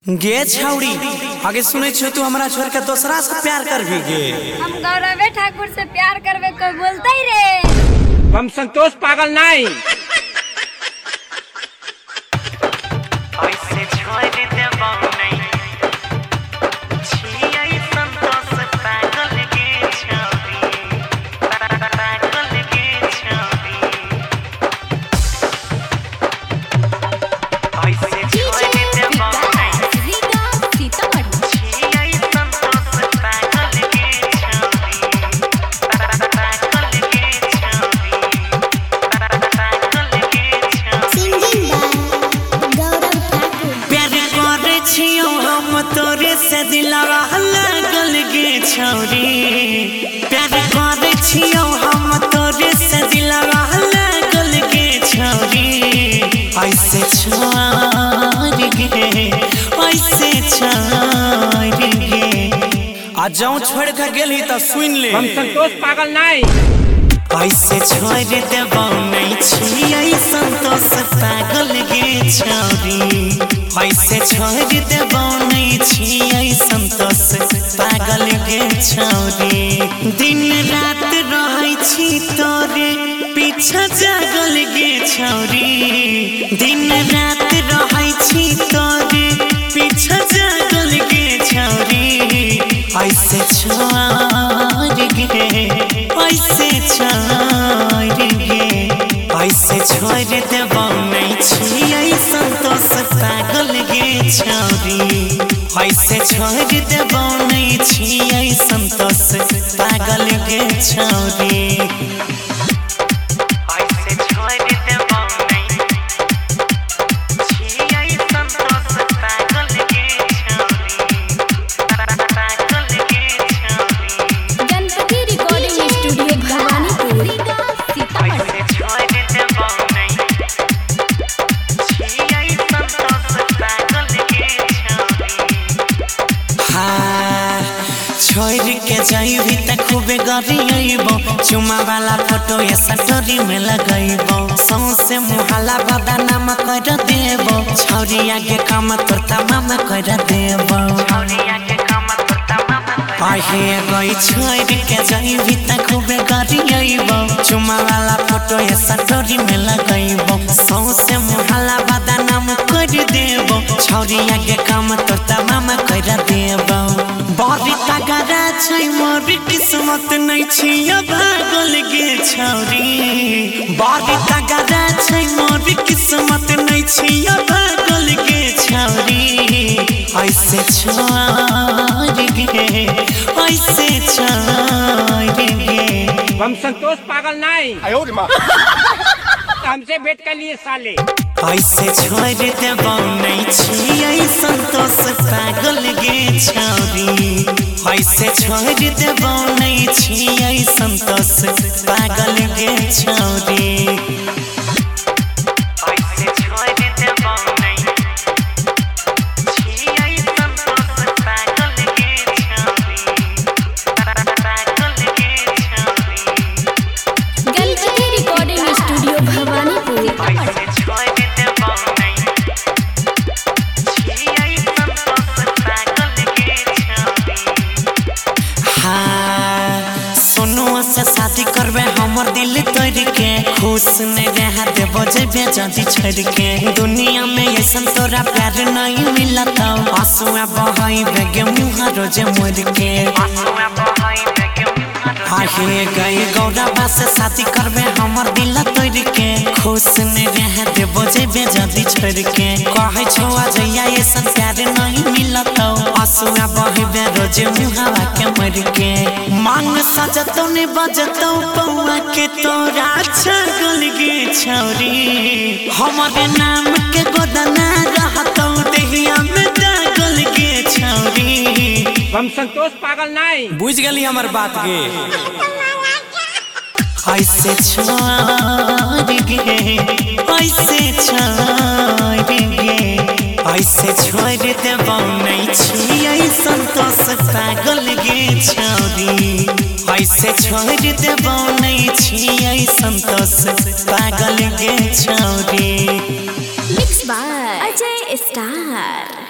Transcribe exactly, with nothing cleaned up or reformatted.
गे छौड़ी आगे सुने छो तू हमरा छोड़ के दूसरा से प्यार कर भी गे। हम गौरव ठाकुर से प्यार करवे कोई बोलते ही रे। हम संतोष पागल नहीं। ऐसे छोड़ दे बाऊ नहीं छियै संतोष पागल के छौरी पागल के छौरी ऐसे छोड़ दे बाऊ नहीं छियै संतोष पागल के छौरी पागल के छौरी पागल के छौरी छियो हम तोरे से दिलवा लागल गे छौरी प्यार करे छियो हम तोरे से दिलवा लागल गे छौरी ऐसे छोड़ गे ऐसे छोड़ गे आ जाऊं छोड़ के गेली त सुन ले हम संतोष पागल नहीं। ऐसे छोड़ देबो नहीं छियै संतोष पागल गे छौरी ऐसे छोड़ देबो नहीं छियै संतोष पागल गे छौरी दिन रात रहै छी तोरे पीछा जागल गे छौरी दिन रात रहै छी तोरे पीछा जागल गे छौरी ऐसे छोड़ गे ऐसे छोड़ गे ऐसे छोड़ देबो नहीं छियै संतोष पागल गे छौरी ऐसे छोड़ देबो नहीं छियै संतोष पागल गे छौरी ऐसे छोड़ दे बाऊ नहीं छियै संतोष पागल के छौरी पागल के छौरी गणपति रिकॉर्डिंग स्टूडियो भवानीपुर ऐसे छोड़ दे बाऊ नहीं छियै संतोष पागल के छौरी हाँ छोड़ के जाइबी त खूबे गरियबो चुमा वाला फोटो ये सटोरी में लगैबो सौसे मुहाला बदनाम कर देबो छौरी आगे काम तोर तमाम कर देबो छौरिया के काम तो तमाम आहे गई छोड़ के जाइबी त खूबे गरियबो चुमा वाला फोटो ये सटोरी में लगैबो सौसे मुहाला बदनाम कर देबो छौरी आगे काम तोर तमाम कर देबो बड़ी तगड़ा छै मोर किस्मत नहीं छियो भागल गे छौरी बड़ी तगड़ा छै मोर किस्मत नहीं छियो भागल गे छौरी ऐसे छोड़ गे ऐसे छोड़ गे हम संतोष पागल नहीं। हमसे भेंट कर लिए साले। ऐसे छोड़ देबो नहीं छियै संतोष पागल गे छौरी ऐसे छोड़ देबो नहीं छियै संतोष पागल गे छौरी ऐसे छोड़ दे बाऊ नहीं छियै संतोष पागल के छौरी पागल के छौरी गणपति रिकॉर्डिंग स्टूडियो भवानीपुर ऐसे छोड़ दे बाऊ नहीं छियै संतोष पागल के छौरी हाँ सोनुआ से शादी करबे हमर दिल तोड़ के खुश नहीं रह देबो जेबे जदी छोड़ के दुनिया में ऐसन तोरा प्यार नहीं मिलत आंसुआ बहाइबे गे मुँह रोजे मोर के आंसुआ बहाइबे के आहे गई गौरवा से शादी करबे हमर दिल तोड़ के खुश नहीं रह देबो जेबे जदी छोड़ के कहै छौ अजया ऐसन प्यार नहीं मिलत आंसुआ बहाइबे रोजे मुँहवा के मोर के मांग सजतो ने बजतो पौआ के तोरा छगल गे छौरी हमरे नाम के गोदना रहतो देहिया में दागल गे छौरी हम संतोष पागल नहीं। बुझ गेली हमर बात गे ऐसे छोड़ गे ऐसे छोड़ गे ऐसे छोड़ देबो नहीं छियै संतोष पागल गे छौरी ऐसे छोड़ देबो नहीं छियै संतोष पागल गे छौरी मिक्स बाय अजय स्टार।